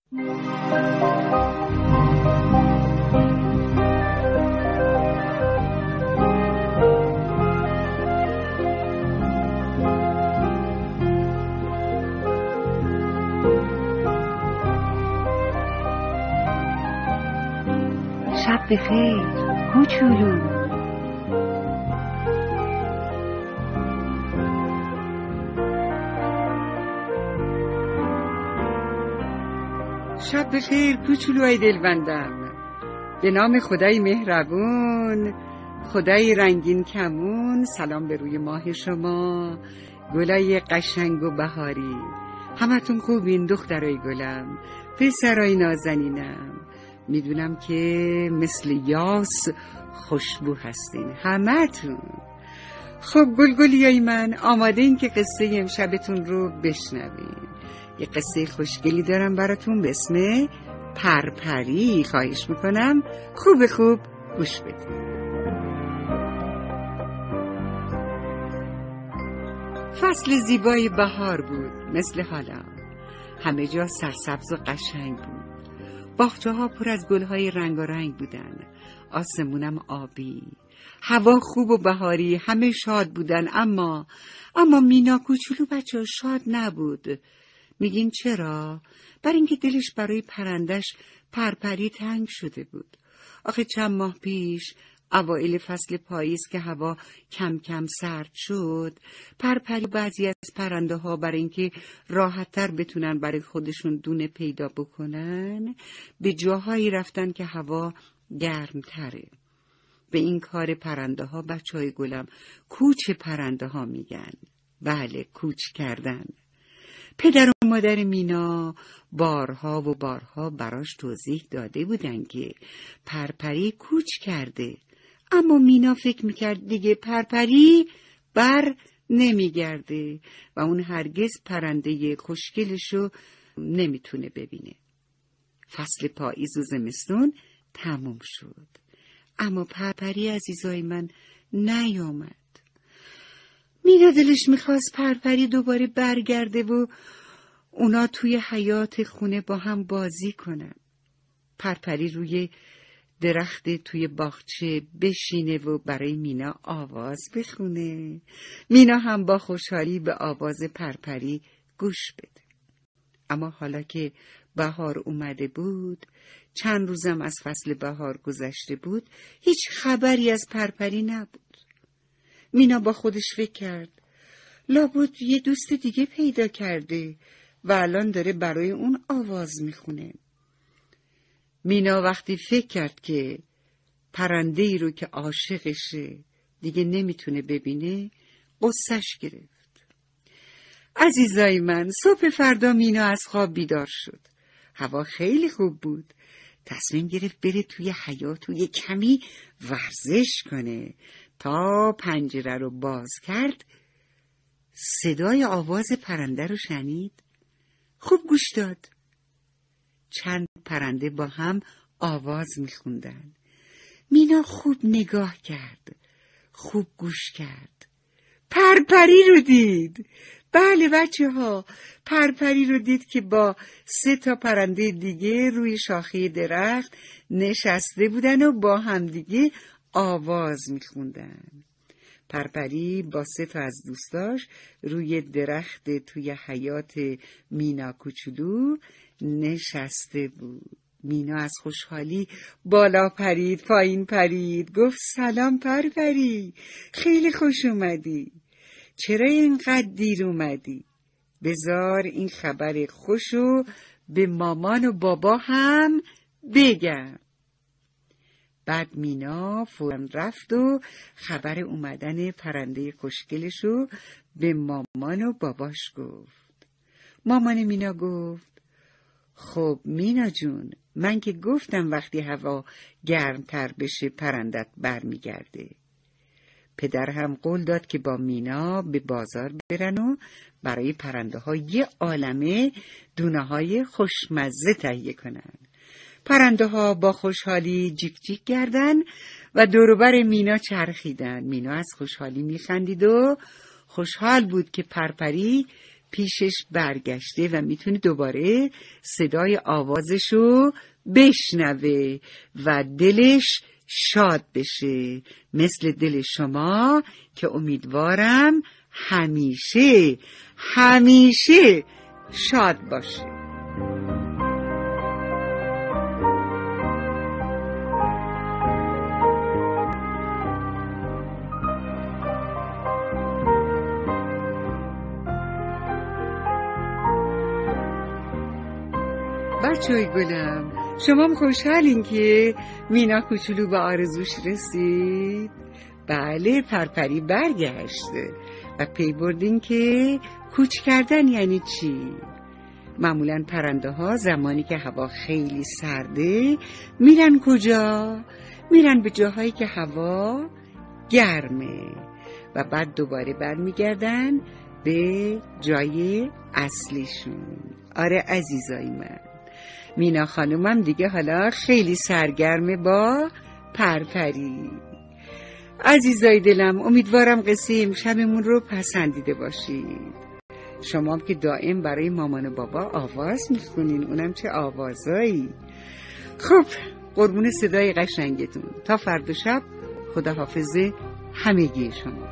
شب بخیر کوچولو. شب بخیر کوچولوهای دلبندم. به نام خدای مهربون، خدای رنگین کمون، سلام به روی ماه شما، گلای قشنگ و بهاری. همتون خوبین دخترای گلم، پسرای نازنینم. میدونم که مثل یاس خوشبو هستین همتون. خب گلگلیای من، آماده این که قصه امشبتون رو بشنوین. یه قصه خوشگلی دارم براتون به اسم پرپری. خواهش میکنم خوب گوش بدین. فصل زیبای بهار بود مثل حالا. همه جا سرسبز و قشنگ بود. باغچه ها پر از گلهای رنگارنگ بودن، آسمونم آبی، هوا خوب و بهاری، همه شاد بودن. اما مینا کوچولو بچه شاد نبود. میگین چرا؟ برای اینکه دلش برای پرندش پرپری تنگ شده بود. آخه چند ماه پیش اوایل فصل پاییز که هوا کم کم سرد شد، پرپری بعضی از پرنده ها برای اینکه راحت تر بتونن برای خودشون دونه پیدا بکنن به جاهایی رفتن که هوا گرم تره. به این کار پرنده ها بچهای گلم کوچ پرنده ها میگن. بله، کوچ کردن. پدر و مادر مینا بارها و بارها براش توضیح داده بودن که پرپری کوچ کرده، اما مینا فکر میکرد دیگه پرپری بر نمیگرده و اون هرگز پرنده خوشگلشو نمیتونه ببینه. فصل پاییز و زمستون تموم شد، اما پرپری عزیزای من نیامد. مینا دلش میخواست پرپری دوباره برگرده و اونا توی حیاط خونه با هم بازی کنن. پرپری روی درخت توی باغچه بشینه و برای مینا آواز بخونه. مینا هم با خوشحالی به آواز پرپری گوش بده. اما حالا که بهار اومده بود، چند روزم از فصل بهار گذشته بود، هیچ خبری از پرپری نبود. مینا با خودش فکر کرد لابد یه دوست دیگه پیدا کرده و الان داره برای اون آواز میخونه. مینا وقتی فکر کرد که پرنده‌ای رو که عاشقشه دیگه نمیتونه ببینه، غصه‌ش گرفت. عزیزای من، صبح فردا مینا از خواب بیدار شد. هوا خیلی خوب بود. تصمیم گرفت بره توی حیاط و یه کمی ورزش کنه. تا پنجره رو باز کرد، صدای آواز پرنده رو شنید. خوب گوش داد. چند پرنده با هم آواز میخوندن. مینا خوب نگاه کرد، خوب گوش کرد. پرپری رو دید. بله بچه ها، پرپری رو دید که با 3 پرنده دیگه روی شاخه درخت نشسته بودن و با هم دیگه آواز میخوندن. پرپری با 3 از دوستاش روی درخت توی حیاط مینا کوچولو نشسته بود. مینا از خوشحالی بالا پرید، پایین پرید، گفت سلام پرپری، خیلی خوش اومدی. چرا اینقدر دیر اومدی؟ بذار این خبر خوشو به مامان و بابا هم بگم. بعد مینا فوراً رفت و خبر اومدن پرنده خوشگلشو به مامان و باباش گفت. مامان مینا گفت خب مینا جون، من که گفتم وقتی هوا گرمتر بشه پرندت برمیگرده. پدر هم قول داد که با مینا به بازار برن و برای پرنده ها یه عالمه دونه های خوشمزه تهیه کنن. پرنده ها با خوشحالی جیک جیک کردن و دوروبر مینا چرخیدن. مینا از خوشحالی میخندید و خوشحال بود که پرپری پیشش برگشته و میتونه دوباره صدای آوازشو بشنوه و دلش شاد بشه، مثل دل شما که امیدوارم همیشه شاد باشه. بچه‌های گلم، شما هم خوشحالین که مینا کوچولو به آرزوش رسید؟ بله، پرپری برگشته و پی بردین که کوچ کردن یعنی چی؟ معمولاً پرنده ها زمانی که هوا خیلی سرده میرن کجا؟ میرن به جاهایی که هوا گرمه و بعد دوباره برمیگردن به جای اصلیشون. آره عزیزای من، مینا خانومم دیگه حالا خیلی سرگرمه با پرپری. عزیزای دلم، امیدوارم قصه امشبمون رو پسندیده باشید. شما هم که دائم برای مامان و بابا آواز میخونین، اونم چه آوازایی. خب قربون صدای قشنگتون، تا فردا شب خداحافظ همگی شما.